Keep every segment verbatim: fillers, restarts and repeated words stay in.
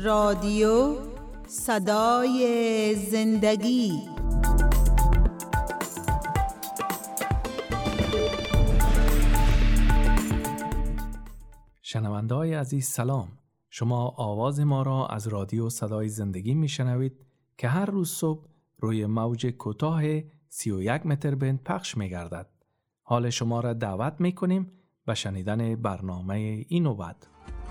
رادیو صدای زندگی. شنونده های عزیز سلام. شما آواز ما را از رادیو صدای زندگی می شنوید که هر روز صبح روی موج کوتاه سی و یک متر بند پخش می گردد. حال شما را دعوت می کنیم به شنیدن برنامه این و بعد.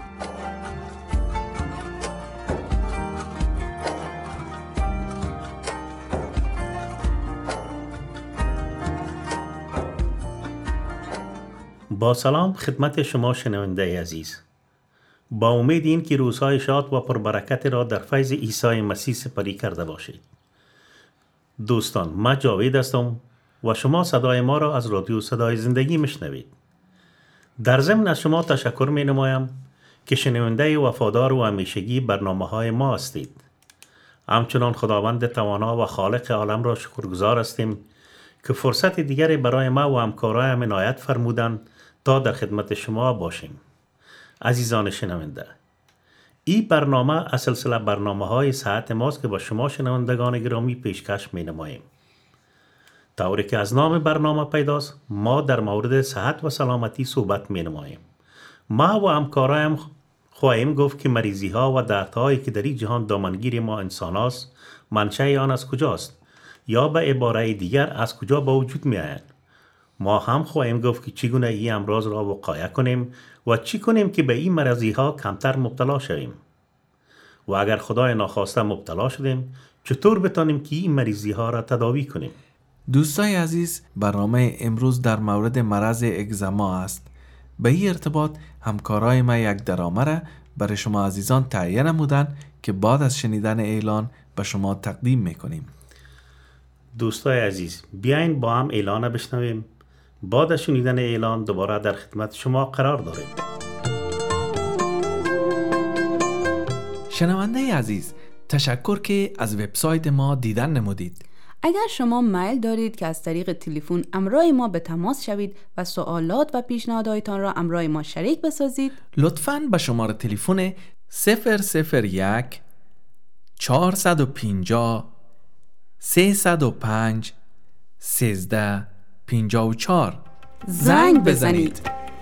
با سلام خدمت شما شنونده عزیز. با امید این که روزهای شاد و پربرکت را در فیض عیسی مسیح سپری کرده باشید. دوستان، من جاوید هستم و شما صدای ما را از رادیو صدای زندگی میشنوید. در ضمن از شما تشکر می نمایم که شنونده وفادار و همیشگی برنامه های ما هستید. همچنان خداوند توانا و خالق عالم را شکرگزار هستیم که فرصت دیگری برای ما و همکارایم عنایت فرمودند تا در خدمت شما باشیم. عزیزان شنونده، این برنامه از سلسله برنامه های صحت ماست که با شما شنوندگان گرامی پیشکش می نماییم. طوری که از نام برنامه پیداست، ما در مورد صحت و سلامتی صحبت می نماییم. ما و همکارایم خواهیم گفت که مریضی ها و دردهایی که در این جهان دامنگیر ما انسان هاست، منشأ آن از کجاست؟ یا به عبارت دیگر از کجا به وجود می آیند؟ ما هم خواهیم گفت که چگونه این امراض را وقایه کنیم و چی کنیم که به این مرضی ها کمتر مبتلا شویم. و اگر خدای ناخواسته مبتلا شدیم، چطور بتانیم که این مریضی ها را تداوی کنیم؟ دوستای عزیز، برنامه امروز در مورد مرض اگزما است. به این ارتباط همکارای ما یک درنامه را برای شما عزیزان تهیه نمودند که بعد از شنیدن اعلان به شما تقدیم میکنیم. دوستای عزیز، بیاین با هم اعلان بشنویم. بعد از شنیدن اعلان دوباره در خدمت شما قرار داریم. شنونده عزیز، تشکر که از وبسایت ما دیدن نمودید. اگر شما میل دارید که از طریق تلفن همراه ما به تماس شوید و سوالات و پیشنهاداتتان را همراه ما شریک بسازید، لطفاً به شماره تلفن صفر صفر یک چهارصد و پنجاه سیصد و پنج سیزده پنجاه و چهار زنگ بزنید.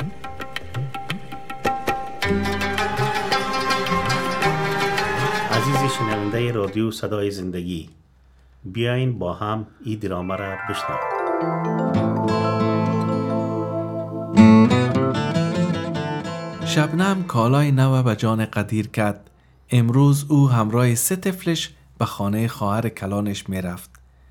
عزیزی شنونده رادیو صدای زندگی، بیاین با هم این درامه را بشنویم. شبنم کالای نو به جان قدیر کرد. امروز او همراه سه طفلش به خانه خواهر کلانش می رفت.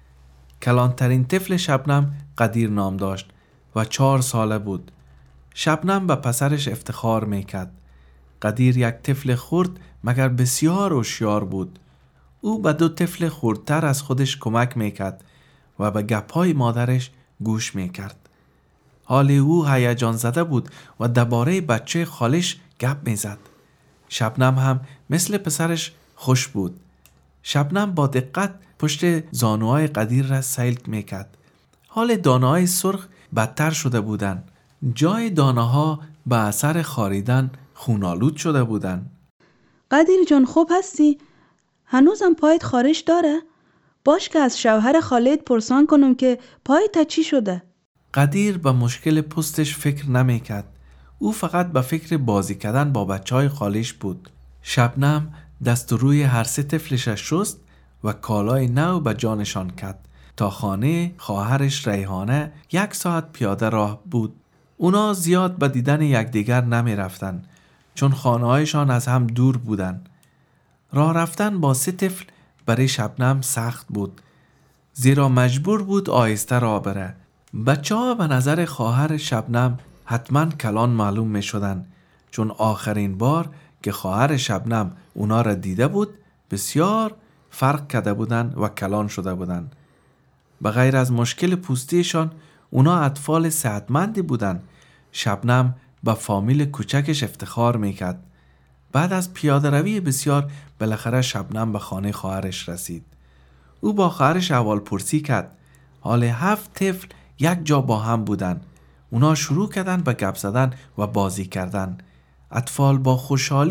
کلانترین طفل شبنم قدیر نام داشت و چهار ساله بود. شبنم به پسرش افتخار می کرد. قدیر یک طفل خرد مگر بسیار هوشیار بود. او به دو طفل خردتر از خودش کمک می کرد و به گپ‌های مادرش گوش می کرد. حال او هیجان زده بود و درباره بچه خالش گپ می زد. شبنم هم مثل پسرش خوش بود. شبنم با دقت پشت زانوهای قدیر را سیل می کرد. حال دانه‌های سرخ بدتر شده بودند. جای دانه‌ها به اثر خاریدن خونالود شده بودند. قدیر جان خوب هستی؟ هنوزم پایت خارش داره؟ باش که از شوهر خالد پرسان کنم که پایت چی شده؟ قدیر به مشکل پوستش فکر نمی کرد. او فقط به فکر بازی کردن با بچهای خالش بود. شبنم دست روی هر سه طفلش شست و کالای نو به جانشان کرد. تا خانه خواهرش ریحانه یک ساعت پیاده راه بود. اونا زیاد به دیدن یکدیگر نمی رفتن چون خانه‌هایشان از هم دور بودن. راه رفتن با سه طفل برای شبنم سخت بود، زیرا مجبور بود آهسته راه بره. بچه ها به نظر خواهر شبنم حتما کلان معلوم می شدن، چون آخرین بار که خواهر شبنم اونا را دیده بود بسیار فرق کرده بودن و کلان شده بودن. به غیر از مشکل پوستیشان اونا اطفال صحتمندی بودن. شبنم با فامیل کوچکش افتخار میکرد. بعد از پیاده روی بسیار بالاخره شبنم به خانه خواهرش رسید. او با خواهرش احوال پرسی کرد. حال هفت طفل یک جا با هم بودن. اونا شروع کردن به گپ زدن و بازی کردن. اطفال با خوشحالی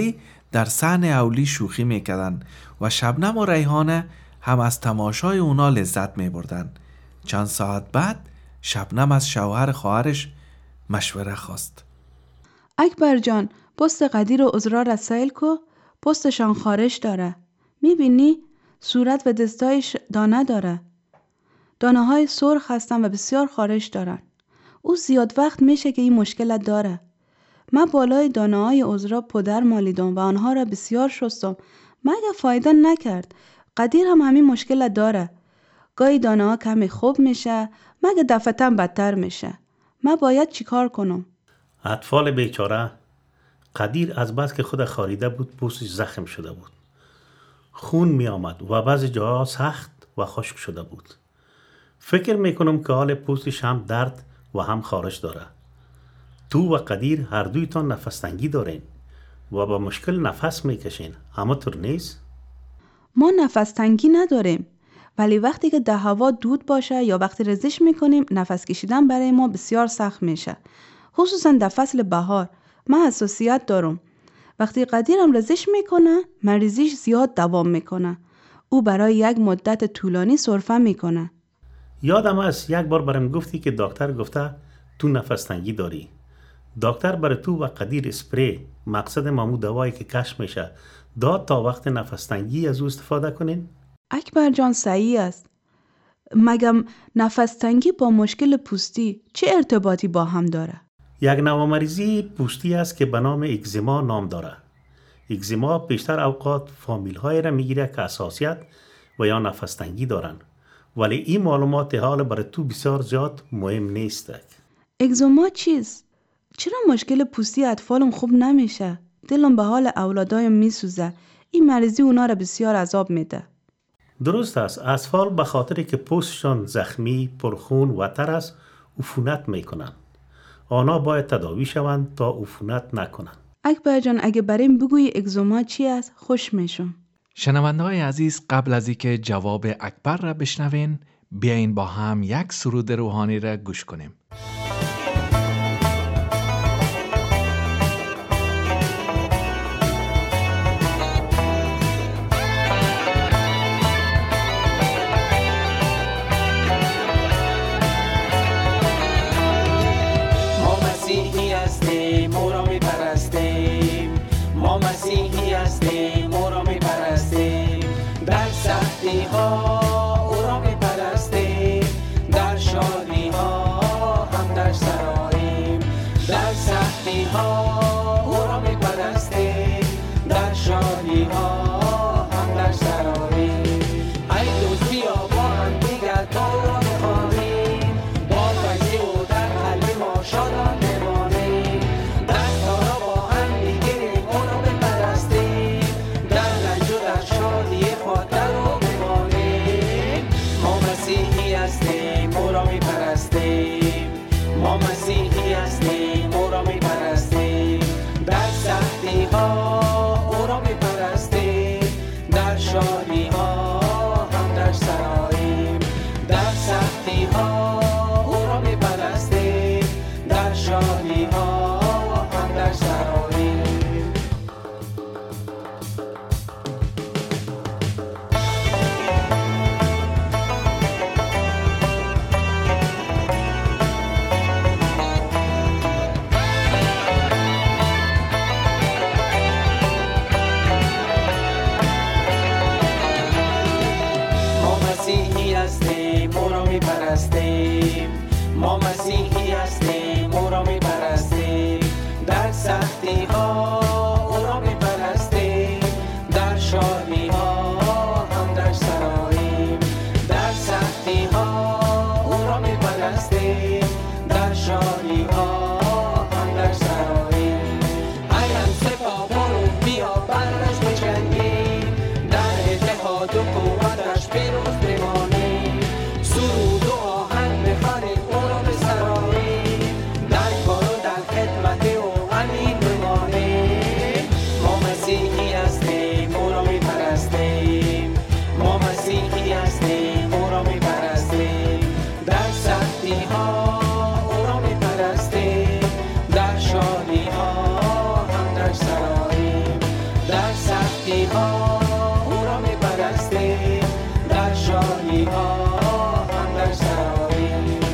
در صحن اولی شوخی میکردن و شبنم و ریحانه هم از تماشای اونا لذت میبردن. چند ساعت بعد شبنم از شوهر خواهرش مشوره خواست. اکبر جان، پست قدیر و عذرا رسائل کو، پستشان خارش داره. میبینی؟ صورت و دستایش دانه داره. دانه های سرخ هستن و بسیار خارش دارن. او زیاد وقت میشه که این مشکل داره. من بالای دانه های عذرا پدر مالیدم و آنها را بسیار شستم، مگه فایده نکرد. قدیر هم همین مشکل داره. گاهی دانه ها کمی خوب میشه، مگه دفعتاً بدتر میشه. من باید چیکار کنم؟ اطفال بیچاره. قدیر از بس که خود خاریده بود پوستش زخم شده بود. خون می آمد و بعضی جاها سخت و خشک شده بود. فکر میکنم که حال پوستش هم درد و هم خارش داره. تو و قدیر هر دویتان نفس تنگی دارین و با مشکل نفس میکشین، اما طور نیست؟ ما نفس تنگی نداریم، ولی وقتی که ده هوا دود باشه یا وقتی ریزش میکنیم نفس کشیدن برای ما بسیار سخت میشه، خصوصا در فصل بهار. من حساسیت دارم. وقتی قدیرم ریزش میکنه مریضیش زیاد دوام میکنه. او برای یک مدت طولانی سرفه میکنه. یادم است یک بار برام گفتی که دکتر گفته تو نفس تنگی داری. دکتر برای تو و قدیر اسپری، مقصد مامو دوایی که کشف میشه، داد تا وقت نفس تنگی از او استفاده کنین؟ اکبر جان صحیح است. مگم نفس تنگی با مشکل پوستی چه ارتباطی با هم داره؟ یک نوع مریضی پوستی است که به نام اگزیما نام داره. اگزیما بیشتر اوقات فامیل های را میگیره که حساسیت و یا نفس تنگی دارن، ولی این معلومات حال برای تو بسیار زیاد مهم نیست. اگزیما چیست؟ چرا مشکل پوستی اطفالم خوب نمیشه؟ دلم به حال اولادایم میسوزه. این مریضی اونا را بسیار عذاب میده. درست است. اطفال به خاطری که پوستشان زخمی، پرخون و تر است عفونت میکنن. آنها باید تداوی شوند تا عفونت نکنن. اکبر جان اگه بریم بگویی اگزیما چی است خوش میشم. شنونده های عزیز، قبل از اینکه جواب اکبر را بشنوین، بیاین با هم یک سرود روحانی را گوش کنیم. در ها او را میپرستیم، در شادی ها هم در سرایی.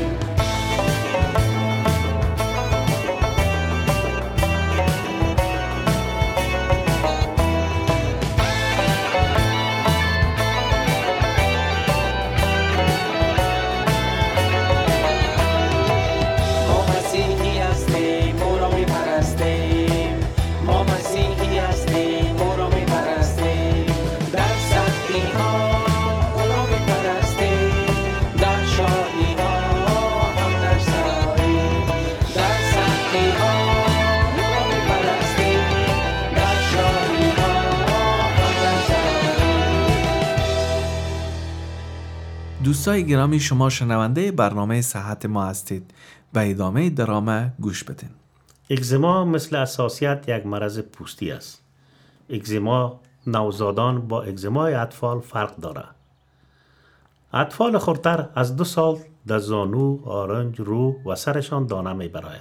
دوستای گرامی، شما شنونده برنامه صحت ما هستید. به ادامه درامه گوش بدین. اگزما مثل حساسیت یک مرض پوستی است. اگزما نوزادان با اگزمای اطفال فرق داره. اطفال خردتر از دو سال در زانو، آرنج، رو و سرشان دانه می برآید.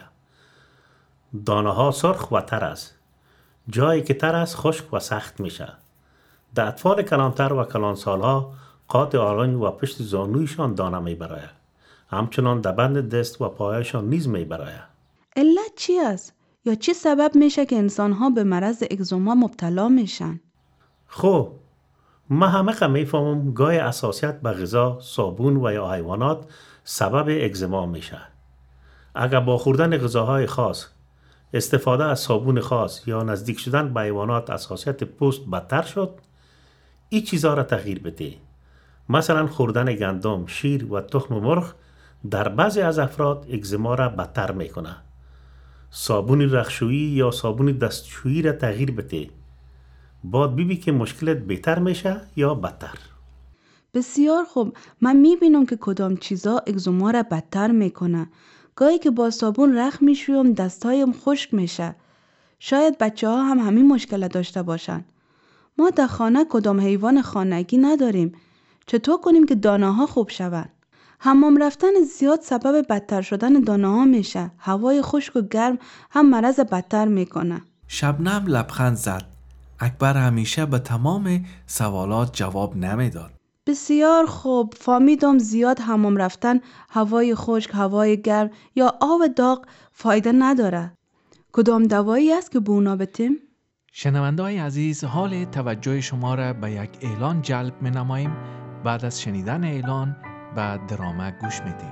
دانه ها سرخ و تر است. جایی که تر است خشک و سخت میشه. در اطفال کلانتر و کلانسالها قاط آرنج و پشت زانویشان دانه می برآید. همچنان در بند دست و پایشان نیز می برآید. علت چی است؟ یا چی سبب میشه که انسان‌ها به مرض اگزوما مبتلا میشن؟ خب ما همه میفهمم گاهی حساسیت به غذا، صابون و یا حیوانات سبب اگزما میشه. اگر با خوردن غذاهای خاص، استفاده از صابون خاص یا نزدیک شدن به حیوانات حساسیت پوست بدتر شد، این چیزها را تغییر بده. مثلا خوردن گندم، شیر و تخم مرغ در بعضی از افراد اگزما را بدتر میکنه. صابون رختشویی یا صابون دستشویی را تغییر بده. بعد ببین که مشکلت بهتر میشه یا بدتر. بسیار خوب. من میبینم که کدام چیزا اگزوما را بدتر میکنه. گاهی که با صابون رخت میشویم دستایم خشک میشه. شاید بچه ها هم همین مشکل داشته باشن. ما در خانه کدام حیوان خانگی نداریم. چطور کنیم که دانه ها خوب شون؟ حمام رفتن زیاد سبب بدتر شدن دانه ها میشه. هوای خشک و گرم هم مرض بدتر میکنه. شبنم لبخند زد. اکبر همیشه به تمام سوالات جواب نمیداد. بسیار خوب. فهمیدم زیاد حمام رفتن، هوای خشک، هوای گرم یا آب داغ فایده نداره. کدام دوایی است که به اونا بتیم؟ شنونده‌های عزیز، حال توجه شما را به یک اعلان جلب می‌نماییم. بعد از شنیدن اعلان به درامه گوش میدیم.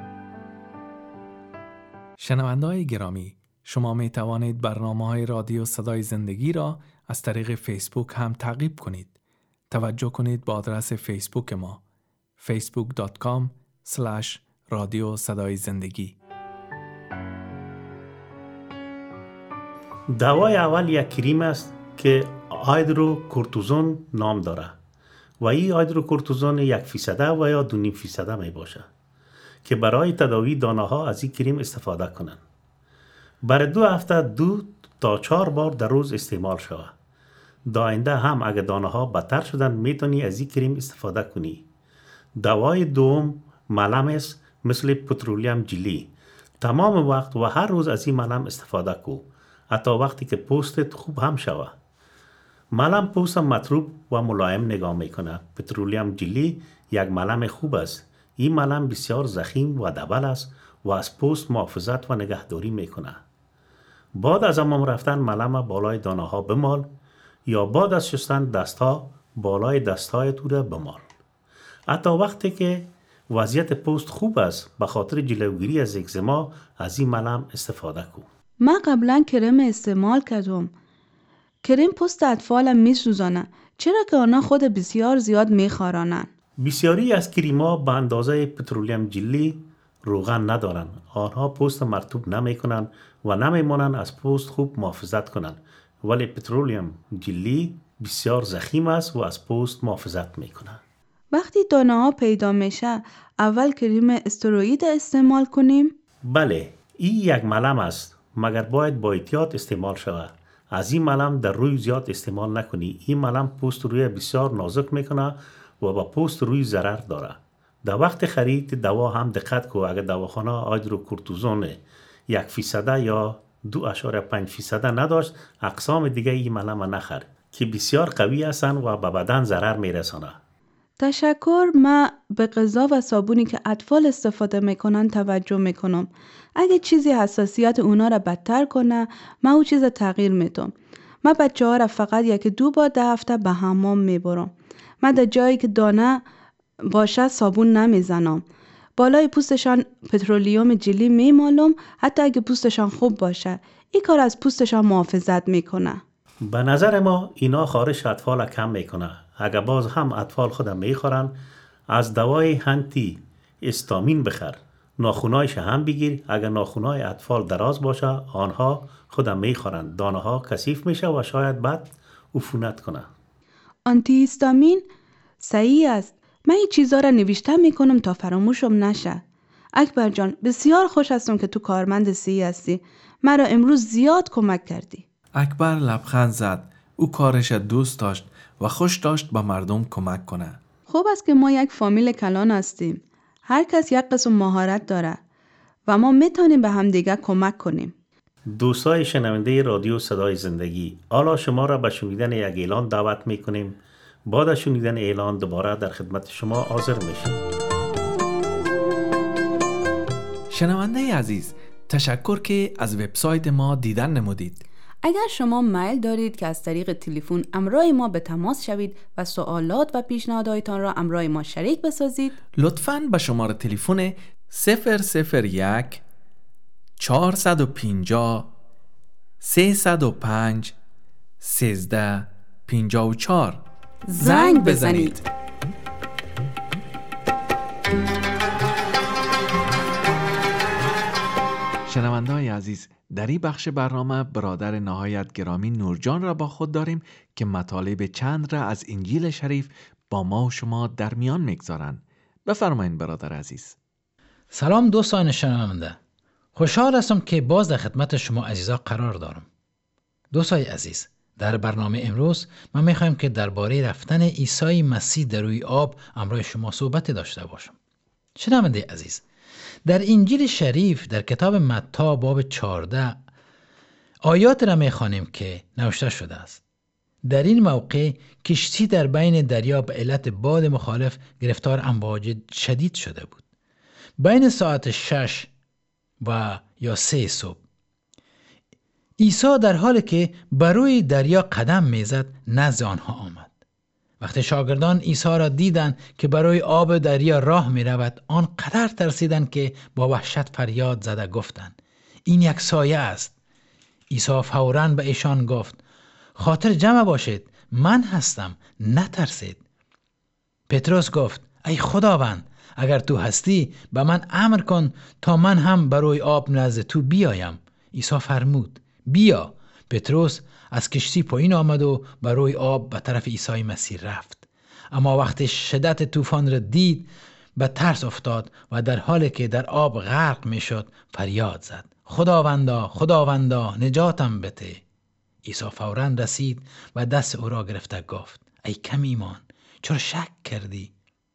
شنونده‌های گرامی، شما می توانید برنامه‌های رادیو صدای زندگی را از طریق فیسبوک هم تعقیب کنید. توجه کنید به آدرس فیسبوک ما فیسبوک دات کام اسلش رادیو صدای زندگی. دوای اول یک کریم است که هایدروکورتیزون نام داره و این هایدروکورتیزون یک فیصده و یا دو نیم فیصده می باشه که برای تداوی دانه ها از این کریم استفاده کنن. برای دو هفته دو تا چهار بار در روز استعمال شود. در آینده هم اگر دانه ها بدتر شدن میتونی از این کریم استفاده کنی. دوای دوم ملم است مثل پترولیم جلی. تمام وقت و هر روز از این ملم استفاده کو، حتی وقتی که پوستت خوب هم شود. ملم پوست مطروب و ملایم نگاه میکنه. پترولیم جلی یک ملم خوب است. این ملم بسیار ضخیم و دبل است و از پوست محافظت و نگهداری میکنه. بعد از حمام رفتن ملم بالای دانه ها بمال یا بعد از شستن دستها بالای دستهای تو را بمال. حتی وقتی که وضعیت پوست خوب است به خاطر جلوگیری از اگزما از این ملم استفاده کن. من قبلا کرم استعمال کردم. کرم پوست اطفالم میسوزانه. چرا که آنها خود بسیار زیاد میخارانن؟ بسیاری از کریما به اندازه پترولیم جلی روغن ندارن. آنها پوست مرطوب نمی کنن و نمیمونن از پوست خوب محافظت کنن. ولی پترولیم جلی بسیار ضخیم است و از پوست محافظت میکنه. وقتی دانه ها پیدا میشه اول کریم استروئید استعمال کنیم؟ بله، این یک ملم است، مگر باید با احتیاط استعمال شود. از این ملم در روی زیاد استعمال نکنی. این ملم پوست روی بسیار نازک میکنه و با پوست روی ضرر داره. در وقت خرید دوا هم دقت کو. اگر دواخانه هایدروکورتیزون یک فیصده یا دو اشاره پنج فیصده نداشت، اقسام دیگه این ملم نخر. که بسیار قوی هستند و به بدن ضرر میرسانند. تشکر. من به غذا و صابونی که اطفال استفاده میکنن توجه میکنم. اگه چیزی حساسیت اونا را بدتر کنه من او چیز تغییر میدم. من بچه ها را فقط یک دو بار ده هفته به حمام میبرم. من در جایی که دانه باشه صابون نمیزنم. بالای پوستشان پترولیوم جلی میمالم حتی اگه پوستشان خوب باشه. این کار از پوستشان محافظت میکنه. به نظر ما اینا خارش اطفال کم میکنه. اگر باز هم اطفال خودم میخورن از دوای هانتی استامین بخر. ناخونایش هم بگیر. اگر ناخونای اطفال دراز باشه آنها خودم میخورن. دانه ها کثیف میشه و شاید بعد عفونت کنه. آنتی هیستامین صحیح است. من این چیزا را نوشته میکنم تا فراموشم نشه. اکبر جان بسیار خوش هستم که تو کارمند سی هستی. مرا امروز زیاد کمک کردی. اکبر لبخند زد. او کارش دوست داشت و خوش داشت به مردم کمک کنه. خوب است که ما یک فامیل کلان هستیم. هر کس یک قسم مهارت داره و ما میتونیم به هم دیگه کمک کنیم. دوستای شنونده رادیو صدای زندگی، حالا شما را به شنیدن یک اعلان دعوت میکنیم. بعد از شنیدن اعلان دوباره در خدمت شما حاضر میشیم. شنونده عزیز، تشکر که از وبسایت ما دیدن نمودید. اگر شما میل دارید که از طریق تلفن همراه ما به تماس شوید و سوالات و پیشنهاداتتان را همراه ما شریک بسازید، لطفاً به شماره تلفن صفر صفر یک چهارصد و پنجاه سیصد و پنج سیزده پنجاه و چهار زنگ بزنید. شنونده‌های عزیز، در این بخش برنامه برادر نهایت گرامی نورجان را با خود داریم که مطالب چند را از انجیل شریف با ما و شما در میان میگذارند. بفرمایید برادر عزیز. سلام دوستان شنونده. خوشحال هستم که باز در خدمت شما عزیزا قرار دارم. دوستای عزیز، در برنامه امروز ما میخوایم که درباره رفتن عیسی مسیح در روی آب همراه شما صحبت داشته باشم. شنونده عزیز، در انجیل شریف در کتاب متی باب چهارده آیات را میخوانیم که نوشته شده است: در این موقع کشتی در بین دریا به علت باد مخالف گرفتار امواج شدید شده بود. بین ساعت شش و یا سه صبح عیسی در حالی که بر روی دریا قدم میزد نزد آنها آمد. وقتی شاگردان عیسی را دیدند که برای آب دریا راه می رود، آنقدر ترسیدند که با وحشت فریاد زده گفتند: این یک سایه است. عیسی فوراً به ایشان گفت: خاطر جمع باشید، من هستم، نترسید. پتروس گفت: ای خداوند، اگر تو هستی به من امر کن تا من هم برای آب نزد تو بیایم. عیسی فرمود: بیا. پتروس از کشتی پایین آمد و برای آب به طرف عیسی مسیح رفت. اما وقتی شدت طوفان را دید به ترس افتاد و در حالی که در آب غرق می شد فریاد زد: خداوندا، خداوندا، نجاتم بده. عیسی فوراً رسید و دست او را گرفته گفت: ای کم ایمان، چرا شک کردی؟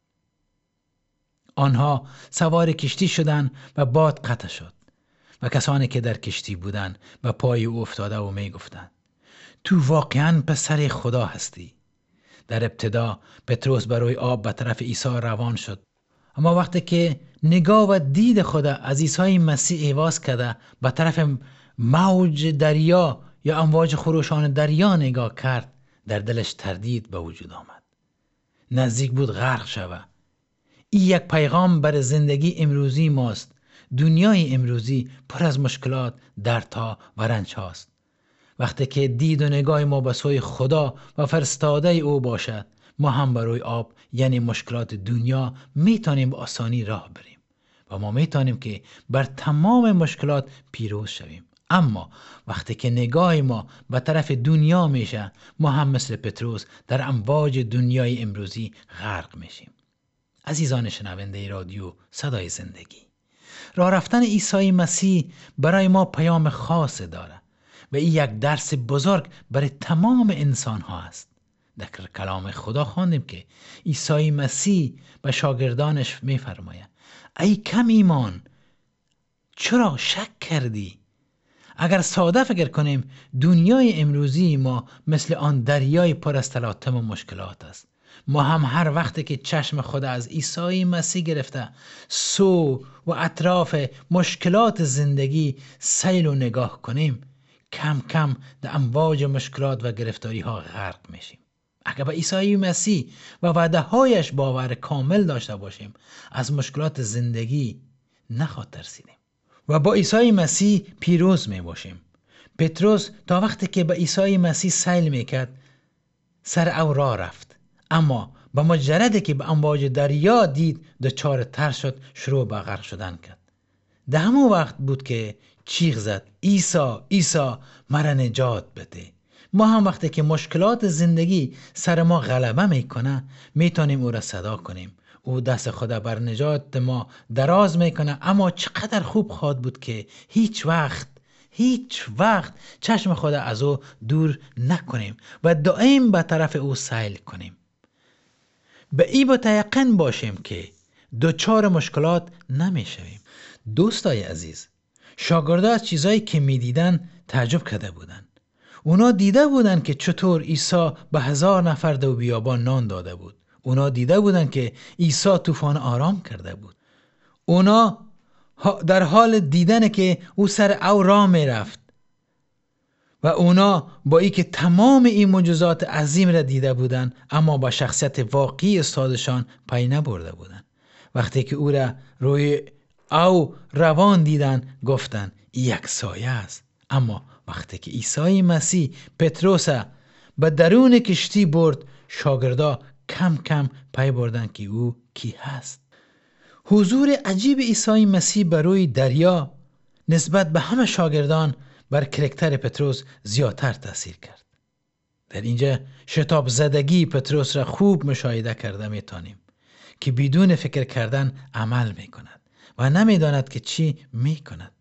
آنها سوار کشتی شدند و باد قطع شد و کسانی که در کشتی بودند به پای او افتاده و می گفتند: تو واقعاً پسر خدا هستی. در ابتدا پتروس برای آب به طرف عیسی روان شد، اما وقتی که نگاه و دید خدا از عیسی مسیح ایواز کرده به طرف موج دریا یا امواج خروشان دریا نگاه کرد، در دلش تردید به وجود آمد. نزدیک بود غرق شود. این یک پیغام بر زندگی امروزی ماست. دنیای امروزی پر از مشکلات، دردها و رنج هاست. وقتی که دید و نگاه ما به سوی خدا و فرستاده او باشد، ما هم برای آب یعنی مشکلات دنیا میتونیم به آسانی راه بریم و ما میتونیم که بر تمام مشکلات پیروز شویم. اما وقتی که نگاه ما به طرف دنیا میشه، ما هم مثل پتروس در امواج دنیای امروزی غرق میشیم. عزیزان شنونده رادیو صدای زندگی، راه رفتن عیسی مسیح برای ما پیام خاص داره و این یک درس بزرگ برای تمام انسان ها است. در کلام خدا خواندیم که عیسی مسیح به شاگردانش میفرماید: ای کم ایمان، چرا شک کردی؟ اگر ساده فکر کنیم دنیای امروزی ما مثل آن دریای پر از تلاطم و مشکلات است. ما هم هر وقت که چشم خود از عیسی مسیح گرفته سو و اطراف مشکلات زندگی سیل و نگاه کنیم، کم کم در امواج مشکلات و گرفتاری ها غرق میشیم. اگر به عیسی مسیح و وعده هایش باور کامل داشته باشیم، از مشکلات زندگی نخواهد ترسیدیم و با عیسی مسیح پیروز می باشیم. پتروس تا وقتی که به عیسی مسیح سیل میکرد سر او راه رفت، اما با مجرد که به امواج دریا دید دچار ترس شد، شروع به غرق شدن کرد. در همون وقت بود که چیغ زد عیسی عیسی مرا نجات بده. ما هم وقتی که مشکلات زندگی سر ما غلبه میکنه میتونیم او را صدا کنیم. او دست خود بر نجات ما دراز میکنه، اما چقدر خوب خواهد بود که هیچ وقت هیچ وقت چشم خود از او دور نکنیم و دائم به طرف او سیل کنیم. به این متیقن باشیم که دوچار مشکلات نمیشویم. دوستای عزیز، شاگردان از چیزایی که میدیدن تعجب کرده بودن. اونا دیده بودن که چطور عیسی به هزار نفر در بیابان نان داده بود. اونا دیده بودن که عیسی طوفان آرام کرده بود. اونا در حال دیدن که او سر او راه می رفت و اونا با ای که تمام این معجزات عظیم را دیده بودن، اما با شخصیت واقعی استادشان پی نبرده بودن. وقتی که او را روی او روان دیدن گفتن یک سایه است. اما وقتی که عیسی مسیح پتروس به درون کشتی برد، شاگردا کم کم پی بردن که او کی هست. حضور عجیب عیسی مسیح بر روی دریا نسبت به همه شاگردان بر کرکتر پتروس زیادتر تاثیر کرد. در اینجا شتاب زدگی پتروس را خوب مشاهده کرده میتونیم که بدون فکر کردن عمل میکند و نمیداند که چی میکند.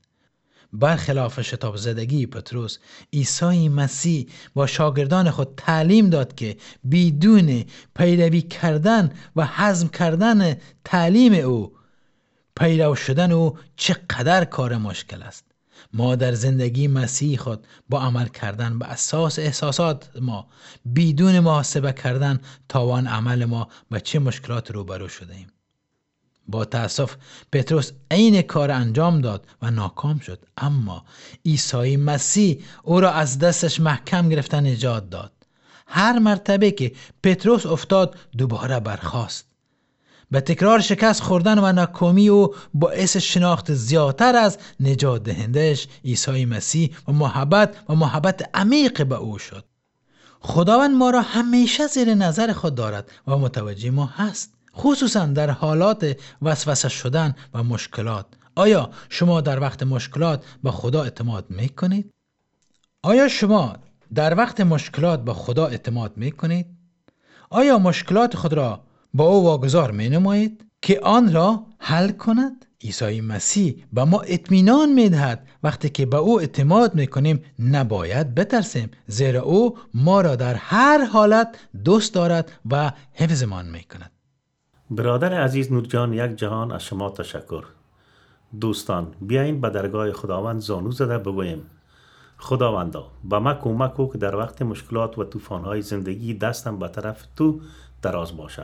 برخلاف شتاب زدگی پتروس، عیسی مسیح با شاگردان خود تعلیم داد که بدون پیروی کردن و هضم کردن تعلیم او، پیرو شدن او چقدر کار مشکل است. ما در زندگی مسیح خود با عمل کردن به اساس احساسات ما، بدون محاسبه کردن تاوان عمل ما به چه مشکلات روبرو شده ایم. با تأسف پتروس این کار انجام داد و ناکام شد، اما عیسی مسیح او را از دستش محکم گرفتن نجات داد. هر مرتبه که پتروس افتاد دوباره برخاست. به تکرار شکست خوردن و ناکامی او باعث شناخت زیادتر از نجات دهندش عیسی مسیح و محبت و محبت عمیق به او شد. خداوند ما را همیشه زیر نظر خود دارد و متوجه ما هست، خصوصا در حالات وسوسه شدن و مشکلات. آیا شما در وقت مشکلات به خدا اعتماد میکنید؟ آیا شما در وقت مشکلات به خدا اعتماد میکنید؟ آیا مشکلات خود را با او واگذار می نمایید که آن را حل کند؟ عیسی مسیح به ما اطمینان می دهد وقتی که به او اعتماد می کنیم نباید بترسیم، زیرا او ما را در هر حالت دوست دارد و حفظمان می کند. برادر عزیز نورجان، یک جهان از شما تشکر. دوستان، بیاین به درگاه خداوند زانو زده بگوییم خداوندا به ما کمک کو که در وقت مشکلات و طوفان‌های زندگی دستم به طرف تو دراز باشه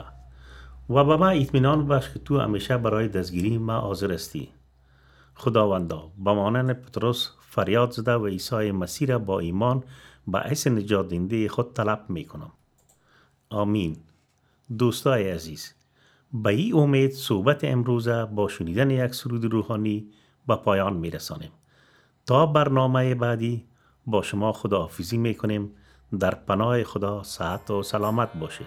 و به ما اطمینان بخش که تو همیشه برای دستگیری ما حاضر استی. خداوندا به مانند پتروس فریاد زده و عیسی مسیح را با ایمان به حیث نجات دهنده خود طلب میکنم. آمین. دوستای عزیز، به این امید صحبت امروزه با شنیدن یک سرود روحانی به پایان میرسانیم. تا برنامه بعدی با شما خداحافظی میکنیم. در پناه خدا صحت و سلامت باشید.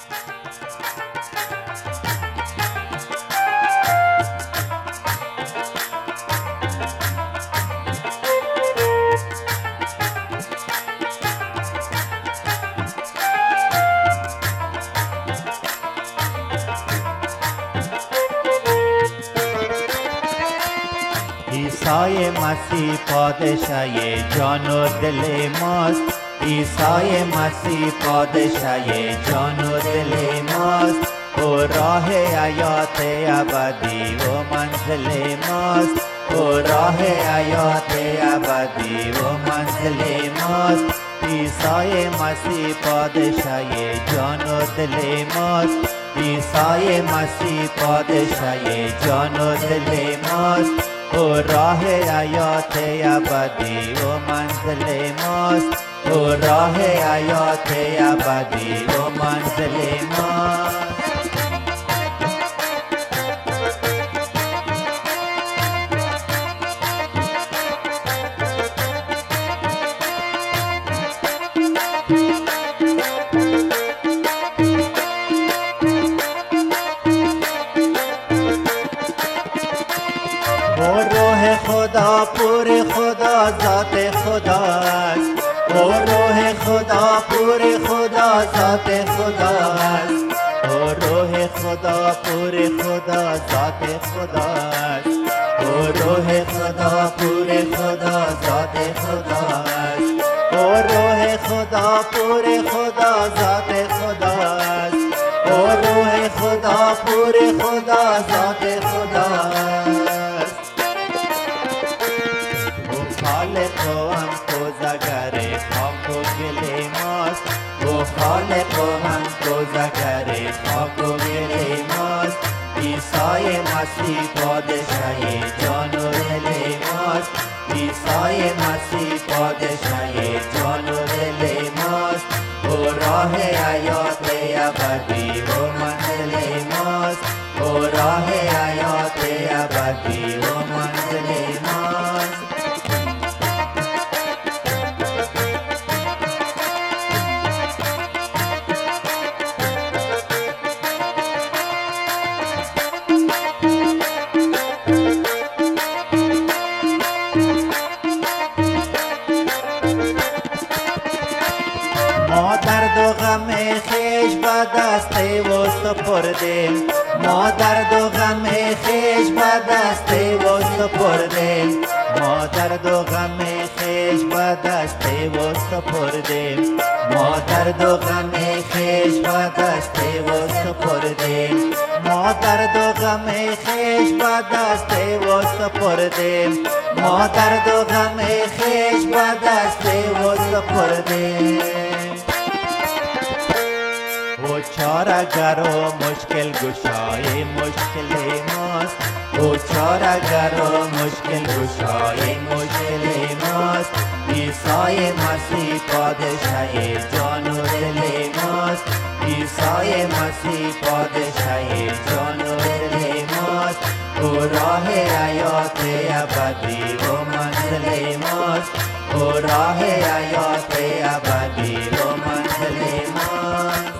عیسی مسیح پادشاه جان و دل ماست. عیسی مسیح پادشاه جان و دل ماست. او راه حیات ابدی و منزل ماست. او راه حیات ابدی و منزل ماست. عیسی مسیح پادشاه جان و دل ماست. عیسی مسیح پادشاه جان و دل ماست. او راه حیات ابدی و منزل ماست. او راه حیات ابدی و منزل ماست. خدا پور خدا ذات خدا است. او روح خدا پور خدا ذات خدا است. او روح خدا پور خدا ذات خدا است. او روح خدا پور خدا ذات خدا است. او روح خدا پور خدا ذات خدا است. او روح خدا پور خدا ذات خدا است. خالق و هم کوزگر خاک و گل ماست. او خالق و هم کوزگر خاک و گل ماست. عیسی مسیح پادشاه جان و دل ماست. عیسی مسیح پادشاه جان و دل ماست. او راه حیات ابدی و منزل ماست. او راه حیات ابدی و منزل ماست. دست و سپردیم. ما درد و غم خیش به دست و سپردیم. ما درد و غم خیش به دست و سپردیم. ما درد و غم خیش به دست و سپردیم. ما درد و غم خیش به دست و سپردیم. ما درد و غم خیش به دست و سپردیم. او چاره‌گر و مشکل گشای مشکل ماست. او چاره‌گر و مشکل گشای مشکل ماست. عیسی مسیح پادشاه جان و دل ماست. عیسی مسیح پادشاه جان و دل ماست. او راه حیات ابدی و منزل ماست. او راه حیات ابدی و منزل ماست.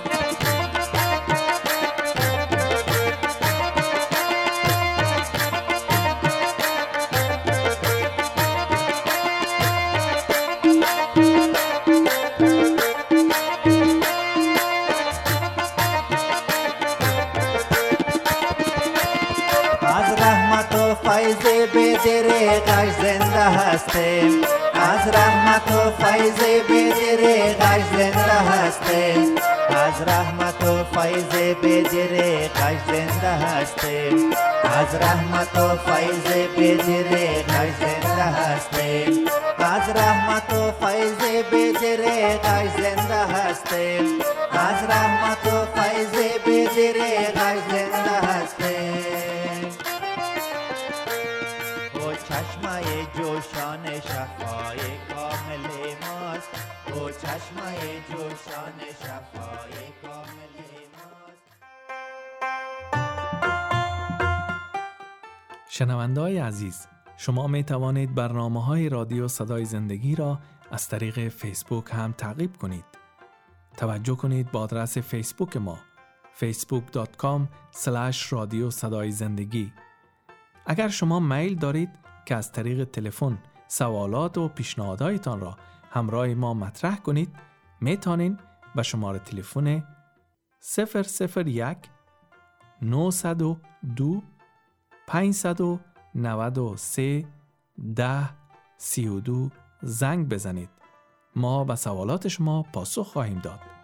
فیض بدرغش زنده هستیم. از رحمت و فیض بدرغش زنده هستیم. از رحمت و فیض بدرغش زنده هستیم. از رحمت و فیض بدرغش زنده هستیم. از رحمت و فیض بدرغش زنده هستیم. از رحمت و فیض بدرغش زنده هستیم. چشمه جوشان شفای کامل ماست. او چشمه جوشان شفای کامل ماست. شنونده‌های عزیز، شما می توانید برنامه‌های رادیو صدای زندگی را از طریق فیسبوک هم تعقیب کنید. توجه کنید با آدرس فیسبوک ما فیسبوک دات کام اسلش رادیو صدای زندگی. اگر شما میل دارید که از طریق تلفن سوالات و پیشنهاداتتان را همراه ما مطرح کنید، میتونین به شماره تلفن صفر صفر یک نهصد و دو پانصد و نود و سه ده سی و دو زنگ بزنید. ما به سوالات شما پاسخ خواهیم داد.